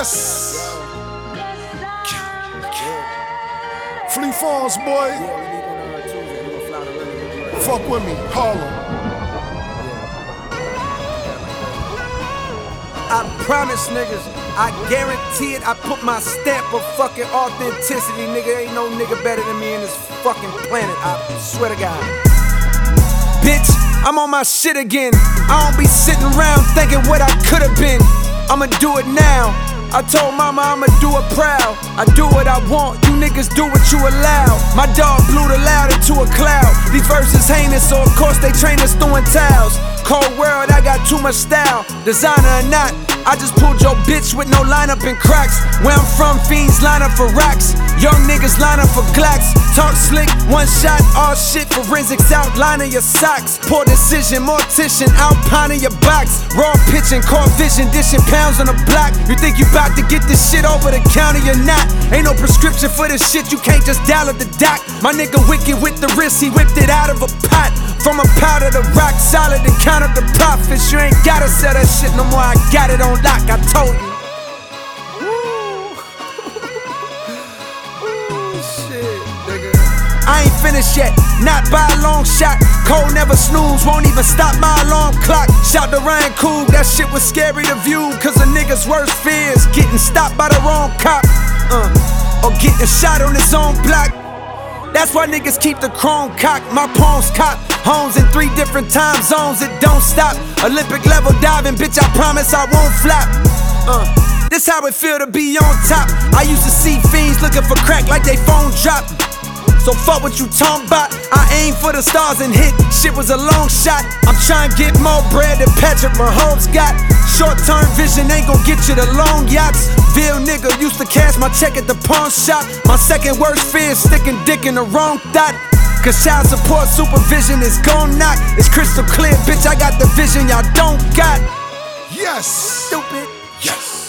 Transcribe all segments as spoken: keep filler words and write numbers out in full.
Yes! Fleet Farms, boy. Fuck with me, Harlem. I promise niggas, I guarantee it, I put my stamp of fucking authenticity, nigga. Ain't no nigga better than me in this fucking planet, I swear to God. Bitch, I'm on my shit again. I don't be sitting around thinking what I could've been. I'ma do it now. I told mama I'ma do it proud. I do what I want, you niggas do what you allow. My dog blew the loud into a cloud. These verses heinous, so of course they train us throwing towels. Cold world, I got too much style. Designer or not, I just pulled your bitch with no lineup and cracks. Where I'm from, fiends line up for racks. Young niggas line up for glacks. Talk slick, one shot, all shit. Forensics outlining your socks. Poor decision, mortician, outpining your box. Raw pitching, caught vision, dishing pounds on the block. You think you bout to get this shit over the counter, you're not. Ain't no prescription for this shit, you can't just dial at the doc. My nigga wicked with the wrist, he whipped it out of a pot. From a powder to rock solid and count up the profits. You ain't gotta sell that shit no more, I got it on lock, I told you. Ooh, shit, nigga. I ain't finished yet, not by a long shot. Cold never snooze, won't even stop my alarm clock. Shout to Ryan Cool, that shit was scary to view. Cause a nigga's worst fear is getting stopped by the wrong cop. Uh, or getting shot on his own block. That's why niggas keep the chrome cocked. My palms cop. Homes in three different time zones, it don't stop. Olympic level diving, bitch, I promise I won't flop. Uh, this how it feel to be on top. I used to see fiends looking for crack like they phone dropped. So fuck what you talking about. I aim for the stars and hit. Shit was a long shot. I'm trying to get more bread than Patrick Mahomes got. Short-term vision ain't gon' get you the long yachts. Ville nigga used to cash my check at the pawn shop. My second worst fear is sticking dick in the wrong dot. Cause child support supervision is gon' knock. It's crystal clear, bitch, I got the vision y'all don't got. Yes! Stupid. Yes!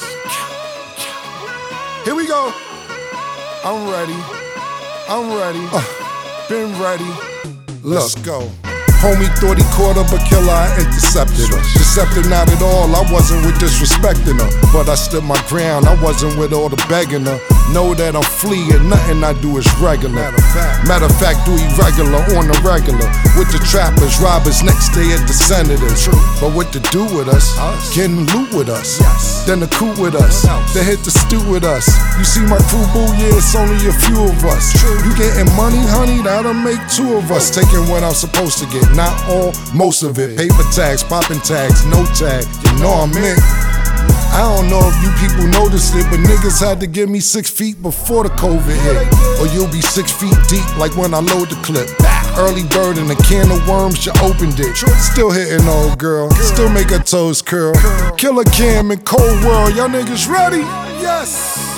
Here we go. I'm ready. I'm ready. Uh, been ready. Let's go. Homie thought he caught her, but killer, I intercepted her. Deceptive not at all, I wasn't with disrespecting her. But I stood my ground, I wasn't with all the begging her. Know that I'm fleeing, nothing I do is regular. Matter of fact, Matter of fact do irregular on the regular. With the trappers, robbers, next day at the senators. But what to do with us? us. Getting loot with us. Yes. Then the coup with us. Then hit the stew with us. You see my crew, boo, yeah, it's only a few of us. True. You getting money, honey, that'll make two of us. Taking what I'm supposed to get. Not all, most of it. Paper tags, popping tags, no tag. You know I'm in. I don't know if you people noticed it, but niggas had to give me six feet before the COVID hit. Or you'll be six feet deep like when I load the clip. Early bird and a can of worms, you opened it. Still hitting old girl, still make her toes curl. Killer Cam in Cold World, y'all niggas ready? Yes!